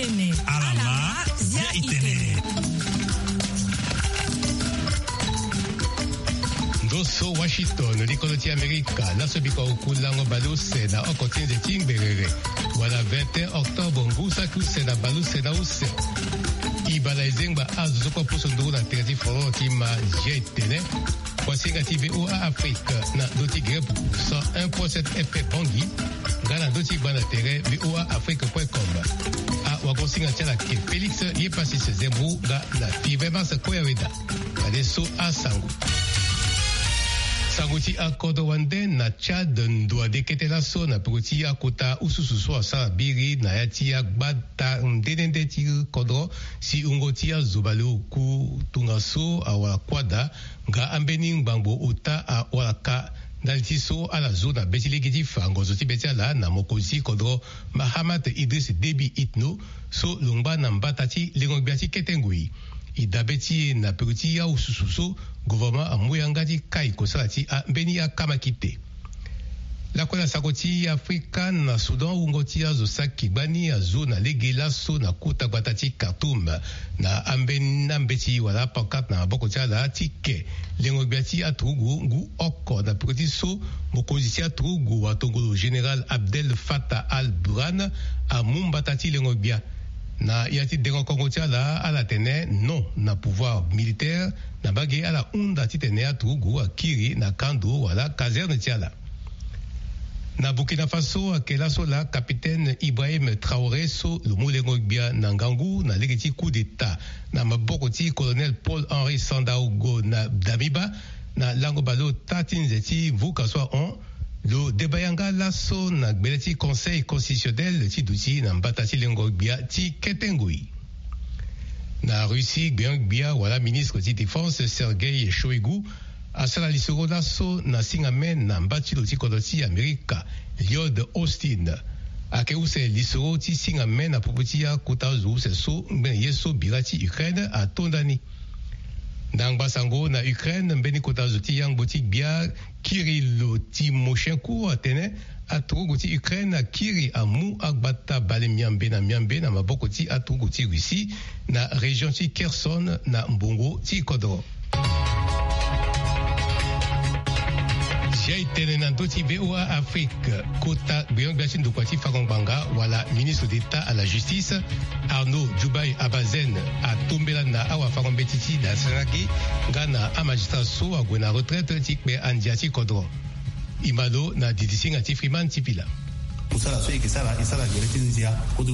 itene. Alama zia itene. Doso Washington, likoloti Amerika, nasobika okulango baluse na okotini de Timberere. Wala 21 octobre, ngusa kuse na baluse na use. Ibala ezengba azuzoko puso nduru na terati foro tima jetene. Wasinga TVA Afrique na doti grepu 101.7 FP Bongi. Gana doti bana tere voaafrique.com. A wakosinga tjala ke Félix Yepassis Zembrou ga na Fibemasa Koyaweda. Adesso a Sangu. Sanguti a Kodowande na Tchad ndua dekete la so na pruti a kota usususu a Sarabiri na yati a gbata ndende ti kodro si ungoti a Zubalu ku tungaso a wala kwada nga ambeni ngbango uta a walaka nalitiso a la zona betiligiti fango zoti betiala na mokosi kodro Mahamat Idris Déby Itno so lungba na mbatati lingogbiati ketengui. Idabeti na peruti ya usususo gouvernement amuyangati kai kosalati a mbeni ya kamakite. La kola sakoti Afrika na Sudan ungoti ya zosaki bani ya zona legela so na kuta batati Khartoum na ambeni na mbeti wala pakat na bokoti la tike lengo biati atrugu ngu oko na peruti so mokozisi atrugu wa tongolo General Abdel Fattah al-Burhan a mumbatati lengo bia. Na yati dengo Kongo tiala ala tene non na pouvoir militaire na bagé ala unda titene atrugu akiri na kando wala caserne tiala. Na Burkina Faso akela so la capitaine Ibrahim Traoré so le mulengo bia na ngangu na legeti coup d'état na mabokoti colonel Paul-Henri Sandaogo na Damiba na langobalo tatinzeti vuka so on le débayanga lasso na gbeleti conseil constitutionnel ti duti na mbatati lengo bia ti ketengui. Na Russie bia wala ministre ti défense Sergei Shoigu asala lisoro lasso na singamen na mbati lo ti kodoti Amerika Lloyd Austin akeuse lisoro ti singamen na puputi ya kutazu se so ben yeso birati Ukraine a tondani. Dans Sango na Ukraine mbeni kota zoti yang boti bia Kirill Timoshenko atene atruguti Ukraine a Kiri amu agbata bale miambe na maboko ti atruguti Russie na région ti Kherson na Mbongo ti Kodro. J'ai été dans d'autres VOA Afrique, Kota Biangasin de Kwati Fagongbanga, wala ministre d'État à la justice, Arnaud Djubaï Abazen, à Tombelana, Awa Fagombetiti, da Saraki, Gana, a magistrat so, a Gwena retraite, Tikbe, Andiati Kodro. Imalo, na Didising, a Tifriman, Tipila. Kusala so ke sala isala geretinzia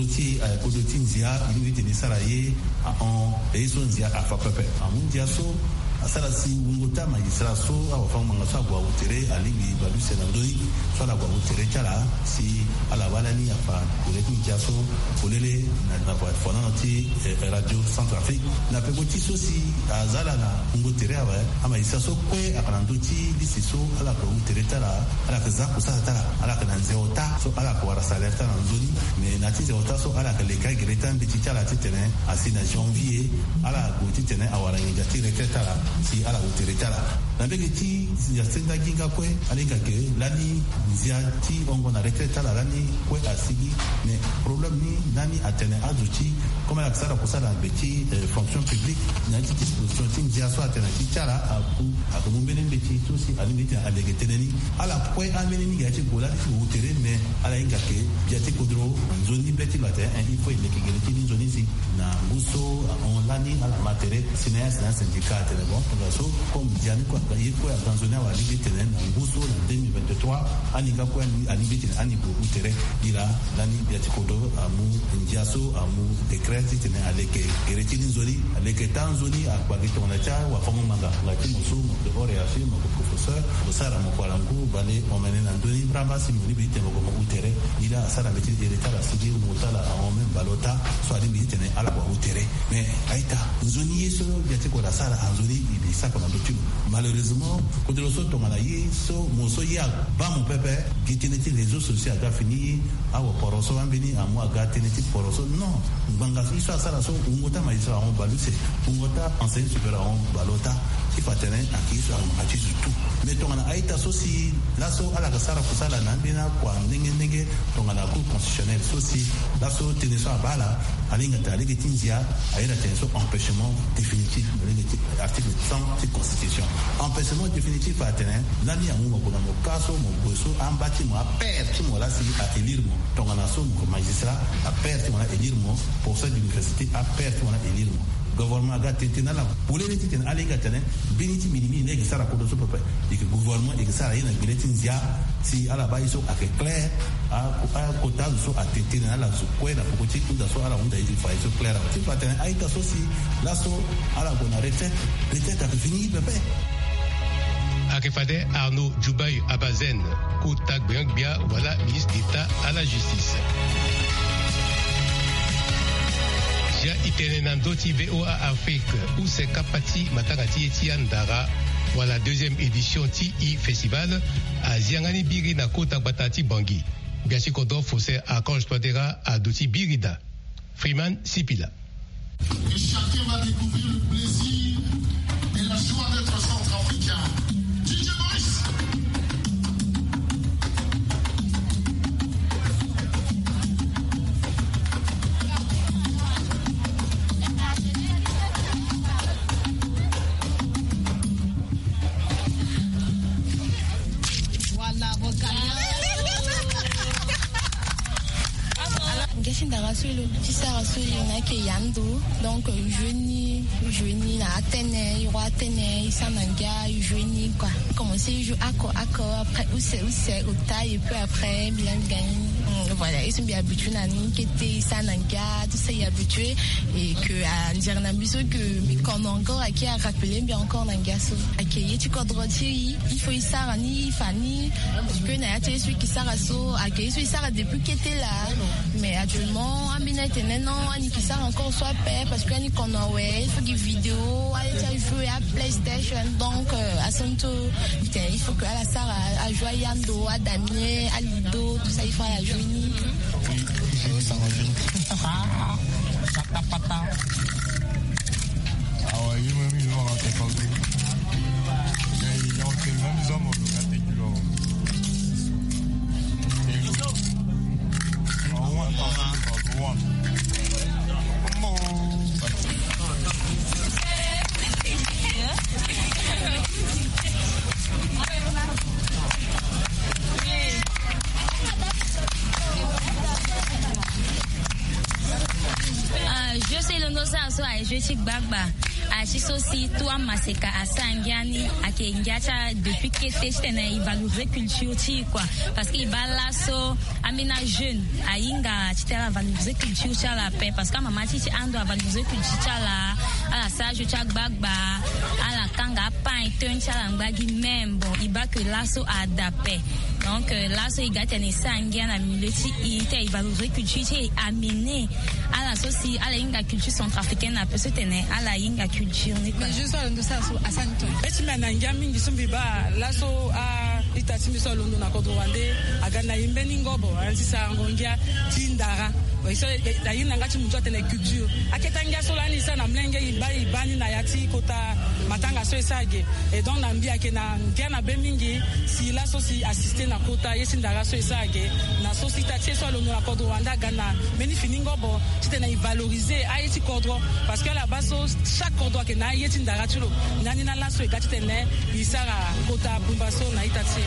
kodrotinzia ilivite ni sala ye en esonzia afa pepe amundia so asala si ngota magistrat so awa fa manga so gwa utere alibi baluse na ndoi so la gwa utere chala si ala wala ni afa geretinzia so kolele na kwa fona noti radio Centrafrique na pegoti so si azala na ngotere aba ama isa so kwe akanandoti disiso ala kwa utere chala ala kaza kusala chala ala kananzeota so ala kwa rasaleta na nzoni mais na tise otaso ala ka leka gretan de titala titene asina janvier ala go titene awara ngi tire ketala si ala go tire tala na bege ti ya senda ginga kwe alinga ke lani nzia ti ongo na reketala lani kwe asigi mais problème ni nani atene azuti comme la sala kusala beti fonction publique na ti disposition ti nzia so atene titala aku mumbene beti to si alimite alegeteneni ala kwe amene ni gachi gola ti go tire mais ala inga ke biati kodro nzoni beti late il faut ile kigele tini nzoni si na gusto on lani ala matere sinas na syndicat le bon so comme diani kwa yiko ya Tanzania wa libite na gusto na 2023 aninga kwa ani biti ani bo utere ila lani biati kodro amu njaso amu decret tene aleke geretini nzoni aleke tanzoni akwa gitu na cha wa fomo manga ngati musumo de oreafi mo professeur osara mo kwa langu bale omene na ndoni bramba si mo libite mo utere ila asara beti eretala sigi mutala awome balota so adi biti ne ala kwa utere mais aita nzoni yeso biati ko la sala anzoni ibi sako na dotu malheureusement ko de so to mala yeso mo so ya ba mo pepe gitineti réseaux sociaux a fini awo poroso ambini amu aga teneti poroso non banga so asara so ngota maisha on baluse ngota enseigne supérieur on balota qui fa tene aki so aki tout mais to ngana aita so si laso ala kasara kusala na bina kwa ndenge to ngana cour constitutionnel so si laso tene so abala alinga tali ketinzia aira tene so empêchement définitif article 100 de constitution empêchement définitif fa tene nani ya mo ko na mo kaso mo boso ambati mo aperti mo la si a élire mo to ngana so ko magistrat aperti mo la élire mo pour ça d'université aperti mo la élire mo gouvernement ga tentina la polele titina alinga tene beniti minimi ne sara ko do so papa et que gouvernement et que sara ina biletin zia si ala ba iso ake clair a kota so a tentina la so kwela ko ti kunda so ala unda iso fa iso clair ti patene aita so si la so ala gona retraite a fini bébé Akefade Arnaud Djoubay Abazen Koutak Biangbia voilà ministre d'État à la justice. Itenenandoti VOA Afrique où c'est Kapati Matangati Etiandara voilà deuxième édition TI Festival à Ziangani Biri na Kota Batati Bangui. Biachi Kodo Fossé à Conge Toadera à Doti Birida. Freeman Sipila. Et chacun va découvrir le plaisir et la joie d'être centrafricain. DJ Boys. Donc jeune à Athénée, il y aura Athénée, il s'en a jeune quoi. Commencer à jouer accord après où c'est au taille et puis après bien gagner. Voilà, ils sont bien habitués à nous qui étaient Sananga, tout ça y habitué et que à dire n'ambition que qu'on encore à qui a rappelé bien encore n'angaso. Accueillir tu quadroti, il faut y ça ni fani que n'a été celui qui s'arasso accueillir celui ça depuis qu'il était là mais actuellement Amina était non ani qui ça encore soit paix parce que ni qu'on a ouais il faut des vidéos aller jouer à PlayStation donc à Santo il faut que à la Sara à Joyando à Damien à Lido tout ça il faut à la jouer. Ça va bien. Ah ouais, il m'a mis loin à tes côtés. Il y a encore même hommes au côté du lot. Je suis le nosaso a je suis Bagba. A Chisosi, toi Maseka, à Sangiani, à Kengacha, depuis que j'étais il valoriser culture, quoi. Parce qu'il va là, Amina jeune, à Inga, tu t'as valoriser culture, la paix. Parce que maman, tu as valoriser culture, à la sage, tu as Bagba, à la Kanga, pain, tu as Bagi même, bon, il va que l'asso à d'apé. Donc, l'asso, il gâte un Sangian, à Mileti, il valoriser culture, il est amené à la sauce, à la Inga culture centrafricaine, à peu se tenir, à la Inga culture. Mais je suis en train de Santo. Et tu m'as dit que tu m'as lasso à Itachi Solo na Kodrowande, à Gana Imbeningobo, à Sisa Angongia, Tindara. La yina ngati mtu atene culture aketanga solani sana mlenge ibani na yati kota matanga so esage et donc nambia ke na ngana bemingi si la so si assister na kota yesindara so esage na so si tatie so lono akodo wanda gana meni finingobo titena i valoriser ayeti kodro parce que la base chaque kodro ke na yeti ndara tulo nani na la so egati tene isara kota bumbaso na itatie.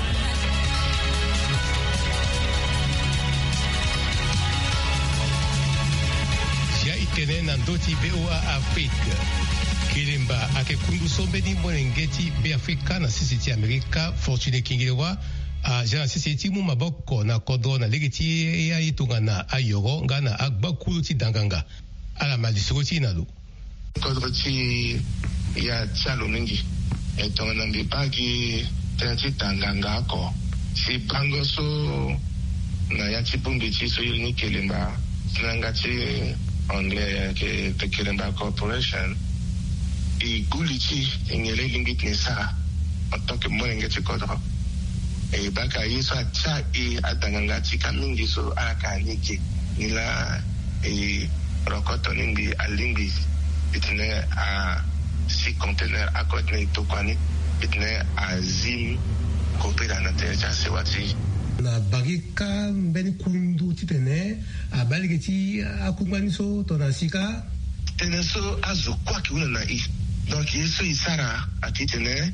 Tenen Nandoti VOA Afrique. Kilimba ake kundu sombe ni ngeti be Afrika na sisiti Amerika Fortune Kingilewa a jana sisiti mu maboko na kodo na legeti ya itunga na ayoro ngana agba kuluti danganga ala malisoti nalu kodroti ya tsalo ningi etonga na mbipagi tenati danganga ko si bango so na ya chipumbi chiso yini Kilimba nangati anglais ke Kilimba Corporation i gulichi ingele lingit nisa en tant que mwengeti kodro e baka yeso acha e atangangati kamingi so akaniki nila e rokoto ningi alingi itine a si conteneur akot ne tokwani itne azim kopera na teja sewati na bagika mbeni kundu titene abaligeti akungwaniso tonasika teneso azo kwa ki una na I donc yeso isara akitene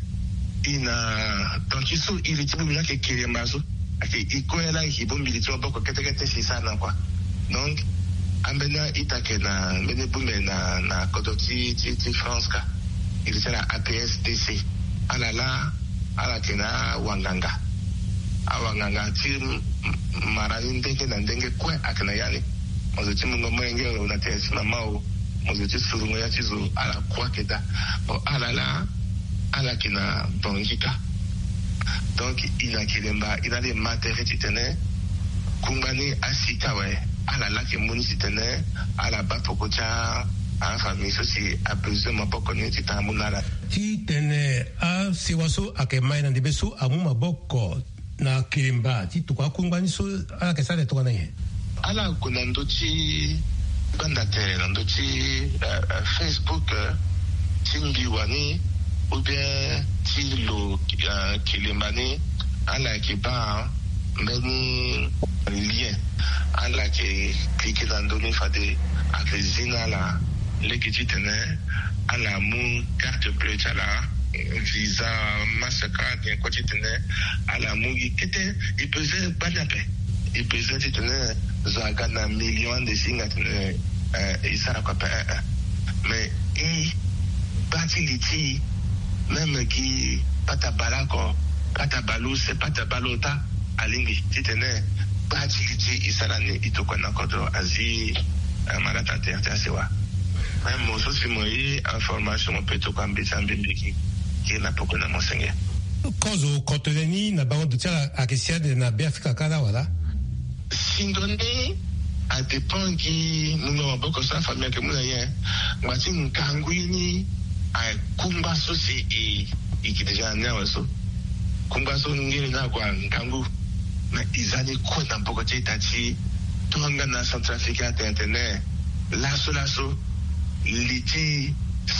ina donc yeso iritibu mina ke kiremazo ake ikoela hibo militro boko ketekete sisana kwa donc ambena itake na mbene bume na kodoti ti France ka ilisera APSTC alala kena wanganga awanganga ti marani ndenge na ndenge kwe akena yani mozoti mungo mwenge una tesi na mao mozoti surungo ya chizo ala kwa keda bo alala kena bongika donc ina kilemba ina de matériel titene kumbani asika we alala ke muni titene ala bapokocha a famille ceci a besoin ma boko ni titamunala titene a siwaso akemai na debeso amuma boko na kilemba titukwa kumbani so ala kesale to kanaye ala kuna ndochi bandatere ndochi Facebook tingiwani ou bien tilo kilembani ala ke ba mbeni lien ala ke cliquer dans donner fade avec zina la l'équipe tene ala mu carte bleue chala visa Mastercard et quoi tene ala mu kete il pesait banape il pesait tene zaga na millions de singa tene isa quoi mais i batiliti même qui patabalako patabalu c'est patabalota alingi tene batiliti isalani itokona kodo azi malata tertasewa même moi aussi moi information peut to kambisa mbiki qui na pokona monsenge kozo koteleni na bango de tala akesia de na Afrika kala wala sindoni a dépend qui nous boko sa famille que muna ye ngati nkangwini a kumba sosi ki deja na waso kumba so ngiri na kwa nkangu na izani ko na boko tati tonga na Centrafrique internet laso liti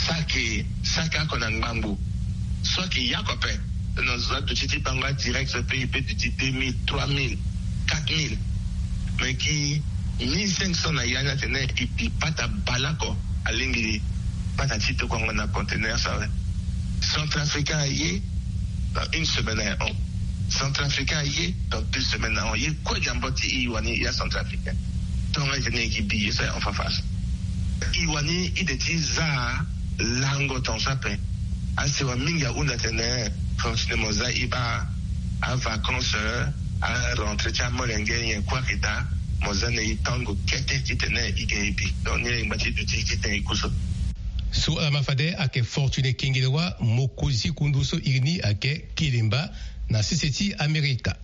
saka kona ngambu soit qu'il y a quoi fait dans zone de titi panga direct ce pays peut de 2000 3000 4000 mais qui 1500 na yana tene et puis pata balako alingi pata tito kwa na conteneur ça Centrafricain y dans une semaine on Centrafricain y dans 2 semaines on y quoi jamboti iwani ya Centrafricain donc les gens qui billent ça en face iwani ideti za lango ton sapin asewa minga una tene fonctionnement za iba à vacances à rentrer cha molenge yen kwa kita mozane itango kete titene igebi donc ni ngati titene ikuso so amafade ake fortune kingilewa mokozi kunduso irini ake kilimba na siseti Amerika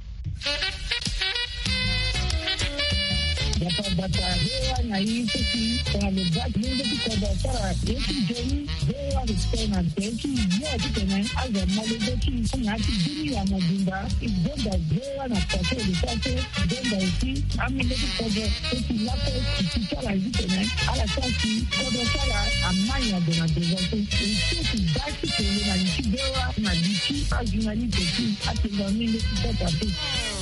bata hewa na hii sisi kwa mbaki ndio kwa sara yetu jeni hewa restana teki yote tena aza malezi na kidini ya majumba ibonda hewa na pate lipate bonda usi amile kwa teki lako kitala tena ala sasi kwa sara amanya dona dezote sisi basi kwa na hewa na diki ajunali teki atendamile kwa tatu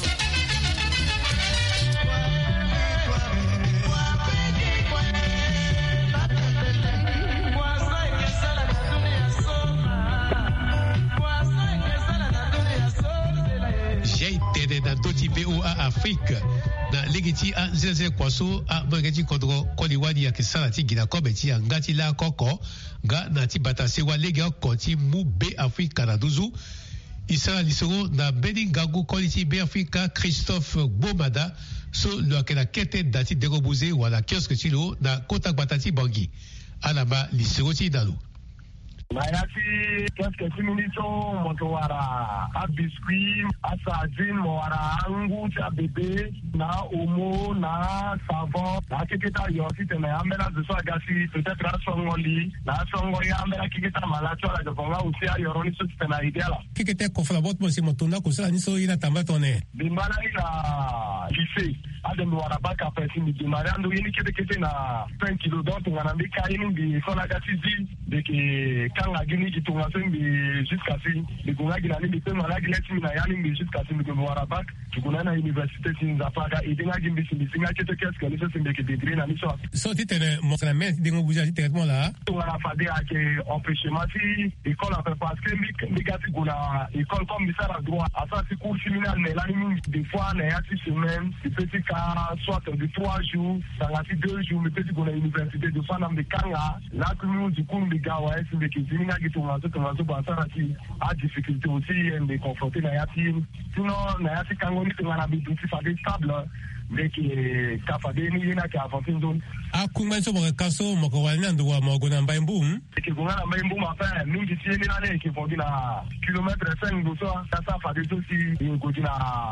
VOA Afrique na legiti a zeze kwaso a bageti kodro koliwadi ya kisala ti gina kobeti ya ngati la koko ga na ti batase wa lega koti mu be Afrika na duzu isara lisoro na beni gagu koliti be Afrika Christophe Bomada so lo akela kete dati derobuze wala kioske tilo na kota batati bangi alaba lisoro ti dalu Mayati keske siminito moto wara a biscuit a sardine mo wara angu cha bebe na omo na savon na kikita yo site na amela de so agasi peut-être a songoli na songoya amela kikita malacho la jonga usia yoroni so site na ideala kikita ko fala bot mo si motunda ko sala ni so ina tambatone bimala ila lycée adem wara baka pesi ni bimala ando yini kete na 5 kilo donc ngana mbika yini bi so la gasi di de ke quand la Guinée qui tourne jusqu'à si les Gonga qui n'allait pas malade qui n'a rien jusqu'à si nous voir à bac tu connais la université si nous a pas et des gens qui me disent qu'est-ce que les choses sont des degrés dans l'histoire so tu t'es mon la mère de vous avez traitement là on a fait à que empêchement si école a fait parce que négatif on a école comme ça a droit à ça c'est cours séminaire mais là des fois on a 6 semaines des petits cas soit de 3 jours dans la 2 jours mais petit qu'on a université de fois dans des cas là que nous du coup les gars ouais c'est que séminaire qui tourne à ça a difficulté aussi de confronter la yatine sinon la yatine quand on est dans la vie c'est pas stable mais qui capable ni na qui avance zone a kuma so mo kaso mo ko wani ndo wa mo gona mbaimbu ke gona mbaimbu ma fa mingi tieni na ne ke fodi na kilomètre 5 do so ça fa de aussi ko dina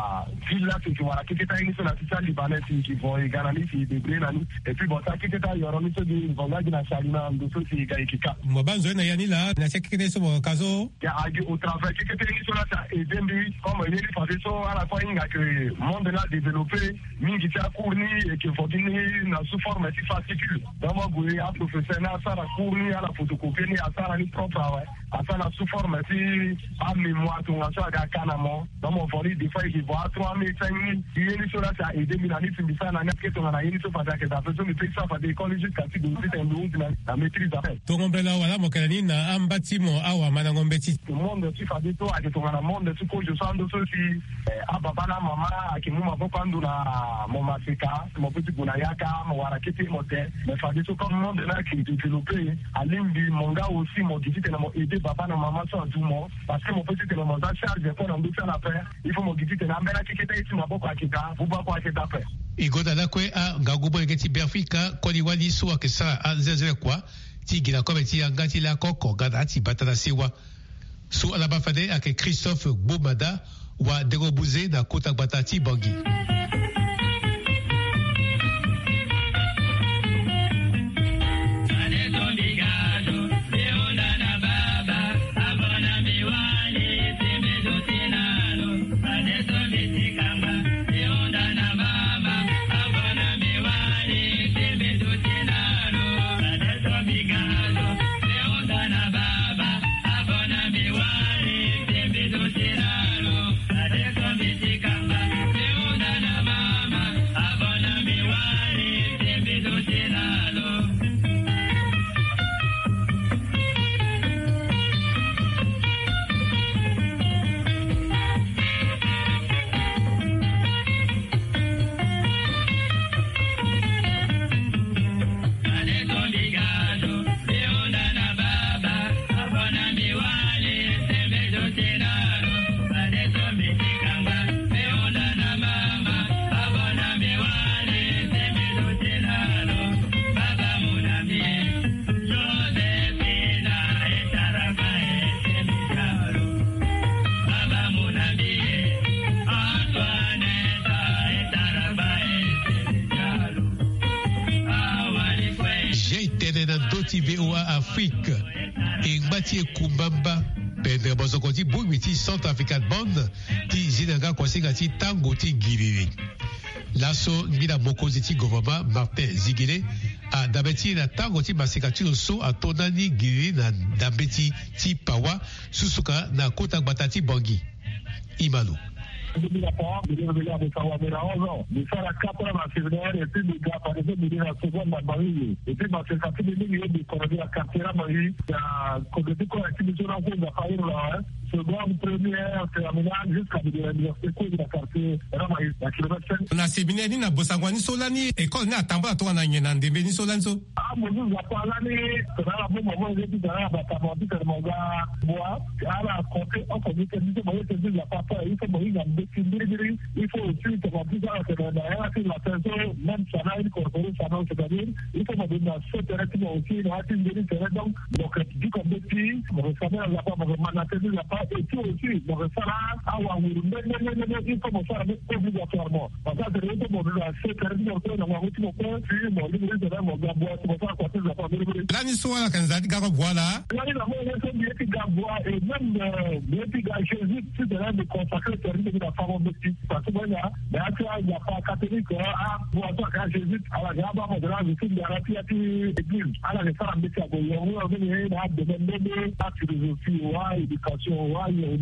villa que wala ke ta ini so na tisa libanais qui vont également si de brena ni et puis bon ça ke ta yoro ni so di vonga dina salina ndo so si ga ikika mo banzo na yani la na se ke so mo kaso ya agi au travers ke ta ini so na ça et dembi comme il est fait so à la fois inga que monde là développé mingi tia kurni et que fodi ni na sous forme fascicule dama goye a professeur na sara kurni ala photocopie ni asara ni propre ouais asana sous forme si a mémoire to ngaso aga kanamo dama voli des fois il voit 3000 yeni so la ça aider mi na ni finisa na ke to na yeni so fada ke da so mi pesa fada école jusqu'à si de c'est un loup na maîtrise d'affaires to ngombe la wala mo kelani na ambati mo awa mana ngombe ti monde si fada to ake to na monde tu ko je sando so si a baba na mama akimuma bokandu na mo masika mo petit bunayaka mo warakete mais fadi so comme monde là qui développé à l'imbi monga aussi mon dit que mon aider papa na maman so du mo parce que mon petit que mon charge pour en faire la paix il faut mon dit que na mbela kiketa ici ma boko akita buba kwa akita paix igoda la kwe a gagubo ngeti Afrika kodi wali so akesa azeze kwa ti gina ko beti ngati la koko gada ti batala sewa so ala bafade ake Christophe Bobada wa derobuze na kota batati bangi VOA Afrique et Mathieu Kumbamba Pedro Bozokoti Bouimiti Centre African Band ti Zinaga Kwasingati Tango ti Gilili Lasso Nina Mokozi ti Govaba Martin Zigile a Dabeti na Tango ti Masekati So a Tonani Gilili na Dabeti ti Pawa Susuka na Kota Batati Bangi Imalu de la part, de revenir avec Kawamera 11 ans, de faire la 4 ans en février, et puis de gars, par exemple, de la seconde à Marie, et puis, c'est ça, tous les milliers de connaître la carrière à Marie, il y a, comme des collectivités, on a fait la faillite là, seconde, première, terminale, jusqu'à l'université de la quartier, la kilomètre 5. Na séminaire, ni na Bosangwani Solani, école na Tamba, toi, na Nyenande, Beni Solanzo. Ah, mon Dieu, la Palani, c'est là, la bonne moment, il est dans la Batamandi, que le manga, moi, à la côté, on connaît que nous, on dit, la papa, il faut mourir dans il faut aussi que la plupart de la personne, même ça n'a une corporée, ça n'a, c'est-à-dire, il faut me donner ce terrain aussi, il y a une donc, du comme des petits, on va savoir la part, on va maintenir la part et puis aussi, donc ça là, il faut me faire obligatoirement. Parce que c'est le moment où c'est carrément dans ma route, mon père, puis mon livre de mon gabois, c'est pour ça qu'on fait la famille. Là, nous sommes à la Kanzati, Gabois là. Là, il y a un petit gabois et même le petit gars Jésus, c'est de là de consacrer terminé de la femme petit. Parce que il y a pas catholique, pour toi, quand Jésus, à la gamme, de là, je suis de la rapide église. Alors, les femmes de la philosophie, l'éducation,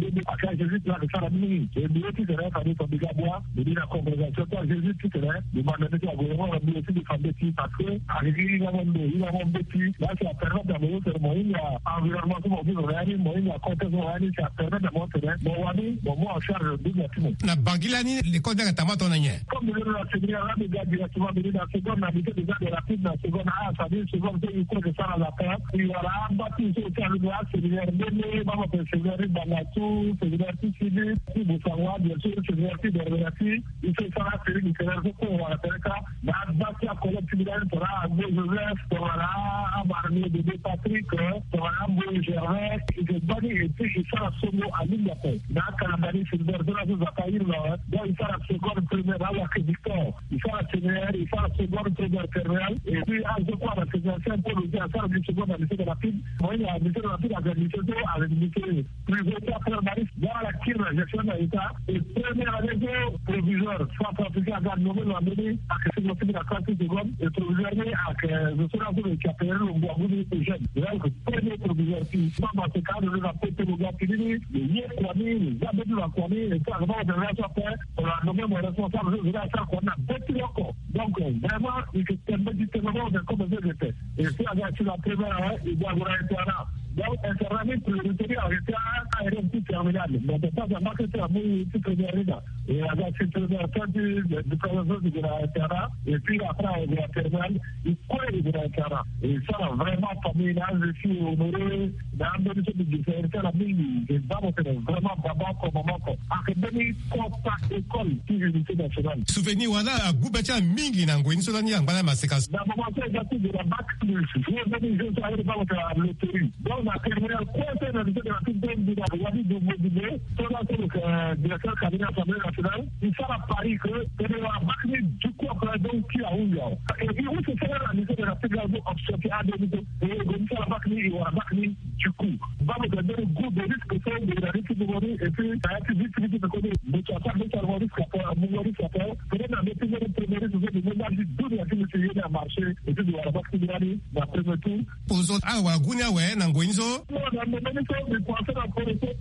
à Jésus, là, de faire la minute. Et nous, qui serait famille comme des gabois, de la congrégation, Jésus, qui serait, de m'amener à gouvernement, mais aussi des femmes petits, parce que, arrivé, il a mon petit, là, c'est à permettre d'avoir ce moyen, il y a environnement, comme on dit, il y a contexte, c'est à permettre d'avoir ce moyen, bon, moi, en charge de la team. Na Bangilani, l'école de la Tamaton, comme nous la séminaire, là, les gars, directement, de la seconde, on habitait déjà de la petite, la seconde A, ça veut dire, seconde, il faut que ça à la terre, et voilà, bâti, c'est au terme de la séminaire, Béné, maman, séminaire, Banatou, séminaire, Tissili, Boussawa, bien sûr, séminaire, Berberati, il fait ça, la série, il fait la seconde, on va la faire ça, la bâti à collectivité, pour la Joseph, pour la Barnier, de Patrick, pour la Boue Gervais, et de Bani, et puis, il fait la somo à l'île de paix. Dans Calabani, c'est le berger, là, ça il fait la seconde première à la Victor. Il fait la séminaire, il fait la seconde première terminale. Et puis, je crois, la séminaire, c'est un peu le faire la seconde à l'lycée de la PIB. Moi, il y a l'lycée de la PIB avec l'lycée avec l'lycée privé, après Maris, dans la KIR, la gestion de l'État. Et première année de proviseur, soit africain, à garde nommé l'année, à que c'est aussi de la classe seconde, et proviseur, à que je serai un peu le capitaine, le Boagouni, et jeune. Donc, premier proviseur, qui, dans ce cas, de la PIB, le gars, qui dit, le Yé Kwame, les amis de la Kwame, et ça, vraiment, on devrait faire faire, on a nommé mon responsable, je vais faire qu'on a bâti encore. Donc, vraiment, il faut permettre du témoignage de comment je l'ai fait. Et si on a sur la première, il doit avoir un terrain. Donc, intervenir prioritaire avec un RMT terminal. Donc, c'est pas vraiment que c'est un petit première ligne. Et avec cette première fin du professeur de la terrain, et puis après, de la terminale, il colle de la terrain. Et ça, vraiment, famille, là, je suis honoré dans le ministère de différence, la mine, et dans le vraiment, d'abord, comme moment, académie, contact, école, puis unité nationale. Souvenir, voilà, à Goubatia, Mingi, Nangoin, Solani, en Banama, c'est casse. Dans le moment, c'est de la bac plus. Je suis allé dans la loterie. Donc, la terminale, quoi, c'est la de la petite donne de la Wadi de Moudibé, c'est le directeur cabinet assemblée nationale, il sort à Paris que c'est de la bac du coup, après, donc, qui a eu, et puis, où c'est la mission de la petite donne option qui a donné, et comme ça, la bac il y aura bac du coup. Va me donner le goût de risque, c'est de la risque de mourir, et puis, ça a été vite, de connaître, mais tu as pas de faire risque à mourir, peut-être la météo de premier risque, de ménage du tout, de la fille de à marcher, et puis de la bac de l'année, la première tour. Pour autres, ah, ouais, Gounia, ouais, Nangoinzo. Non, la ministre de penser à politique,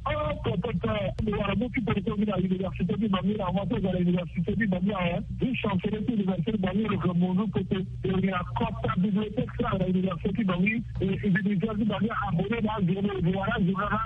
voilà, beaucoup de personnes à l'université du Bamir, à monter à l'université du Bamir, du chancelier de l'université du Bamir, le Mono, côté, et il y a un compte bibliothèque à l'université du Bamir, et l'université du Bamir a abonné dans le voilà,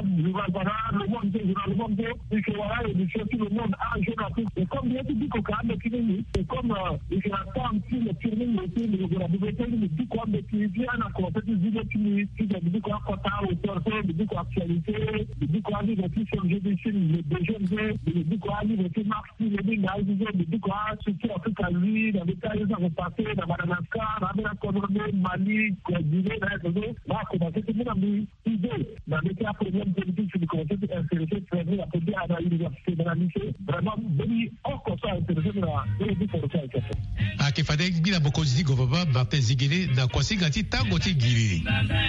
le monde, et que voilà, et le monde a un jeune artiste. Et comme bien tu dis qu'au cas de Kinini, et comme il y a pas un petit, le Kinini, de la bibliothèque, le petit coin de Kinini, on a compté des idées qui dit quoi, au torso, de quoi actualité, de quoi livre qui sur le jeu des films, des jeunes jeux, de quoi livre qui marque sur les lignes, de quoi surtout en Afrique à lui, dans les cas où ça va passer, dans Madagascar, dans la Colombie, Mali, Guinée, là, commencé tout le monde a mis idée. Dans les cas problème politique, c'est de commencer à s'intéresser, à appeler à la université, dans la lycée, vraiment, venir encore ça intéresser dans la vie pour le faire. Ah, qu'il fallait que la Bokozi Govaba, Martin Ziguele, dans quoi c'est gâti, Tango Tigiri.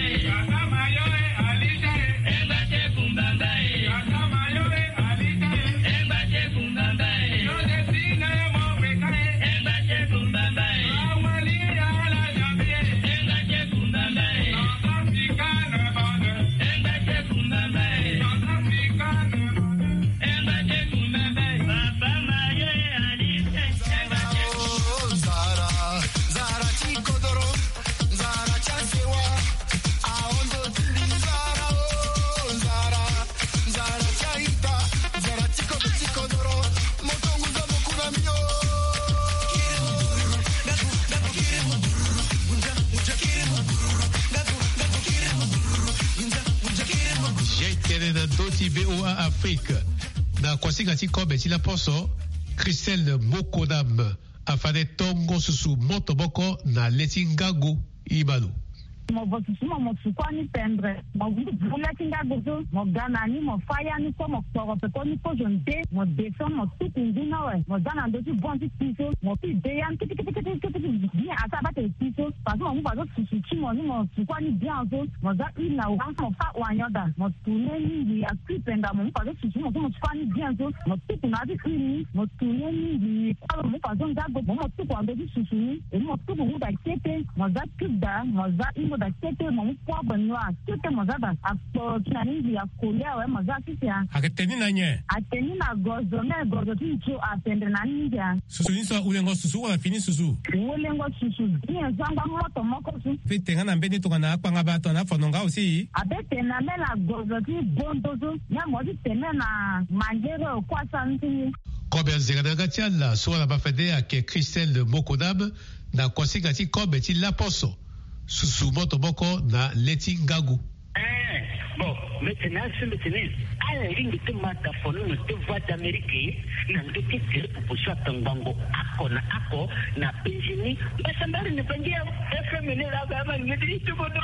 BOA Afrique. Dans Kwasigati Kobe, si la poso, Christelle Mokodam, a fait Tongo Susu Motoboko, na Letingago, Ibalu. mo vosusu mo sukwani pendre mo vula kinga gozo mo ganani mo faya ni ko mo poro pe ko ni ko jonde mo deso mo tukunguna we mo dana ndo ti bonti piso mo pi deyan kiti bien asaba te piso parce mo ba susu chi mo ni mo sukwani bien zo mo da ina wa mo fa wanyoda mo tune ni ya kripenda mo ba susu mo sukwani bien zo mo tukuna di ni mo tune ni kwa mo pa zo ndago mo tukwando di susu ni e mo tukungu da kete mo za kida mo za imo da kete mo kwa banwa kete mo za da akto kinani ya kolia we mo za kisia aketeni na nye ateni na gozo me gozo tincho atende na ninja susu inso ulengo susu wala fini susu ulengo susu bien zanga moto moko su fitenga na mbeni to kana akpanga bato na fononga aussi abete na me na gozo ti bondo su nya mo di tene na manjero kwa santi kobe zeradaga tiala so la bafede ake Christelle Mokodab na kosika ti kobe ti laposo susu moto boko na leti gagu bon maintenant à la ligne de mataphone de voix d'Amérique na ndiki tire proposition tangango ako na pensioni basambari ne pendia FM ne la gama ngidi to bodo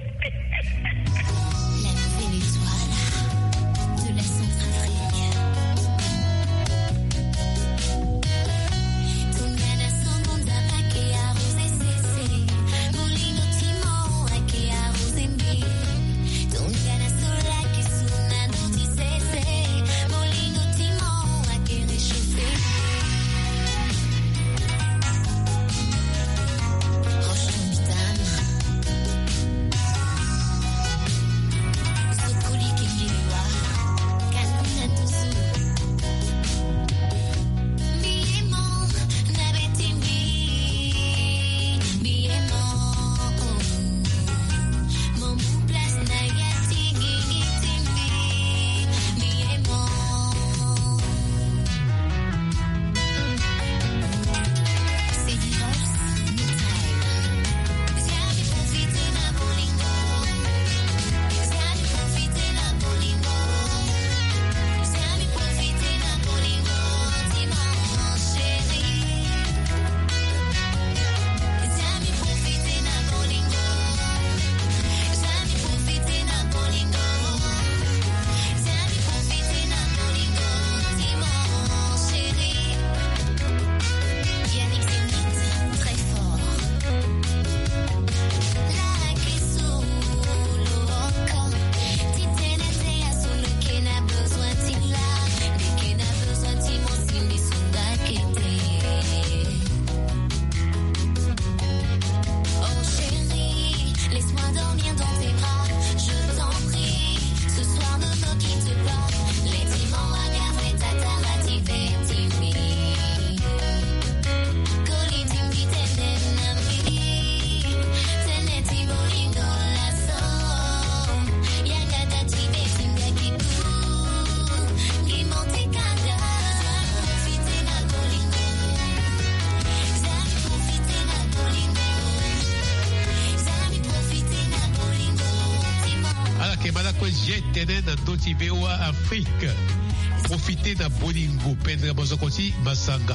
Tene na doti VOA Afrique profiter na bolingo pendre bozokoti basanga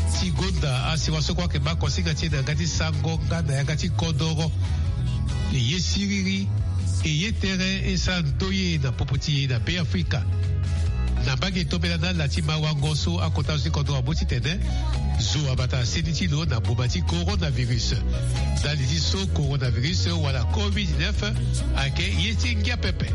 sigonda asiwaso kwa ke bakosika tina ngati sango ngana ya ngati kodoro ye siriri e ye tere esa ntoye na popoti na pe Afrika na bagi tobela na latima wangoso akota usi kodoro boti tene zo abata seditilo na bobati coronavirus daliti so coronavirus wala COVID-19 ake yetingia pepe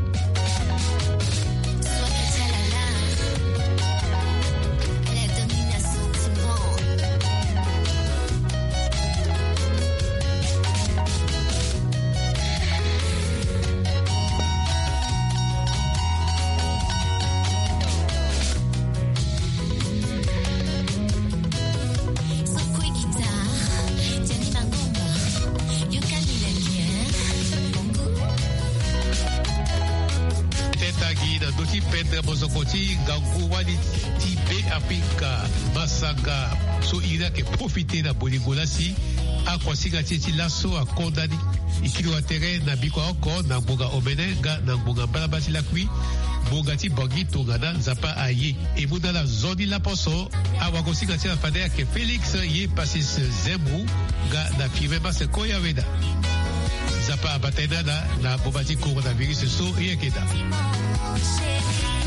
bozokoti gangu wali tipe Afrika masanga so ira ke profiter na bolingola si akwasika titi laso akondani ikilo atere na bikwa oko na mbonga omene ga na mbonga balabati la kui mbonga ti bangi tongana nzapa aye e muna la zoni la poso awakosika ti na fade ke Felix ye pasis Zemou ga na firme base koya weda zapa batena na bobati coronavirus so yekeda.